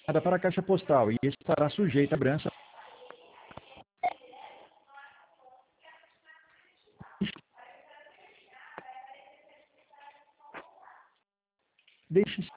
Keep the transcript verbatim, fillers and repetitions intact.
para a caixa postal e estará sujeita a cobrança. Deixe